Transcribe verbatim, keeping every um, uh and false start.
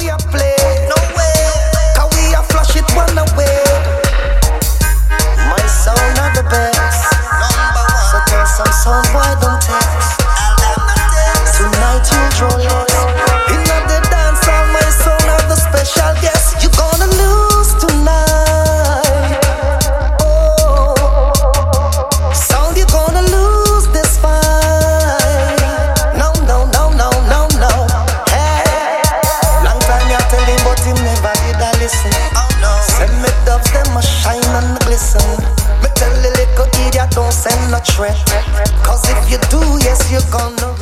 we a play. No way. Cause we a flush it one away. My sound are the best. Number one. So tell some sound boy don't text. Tonight you draw less. In the dance hall, my sound are the special guest. You gonna lose tonight. Oh, sound you gonna lose this fight. No, no, no, no, no, no. Hey, long time you tell him but him never did I listen. Oh no. Send me dubs, them a shine and glisten. Me tell the little idiot don't send no threat. Cause if you do, yes you gonna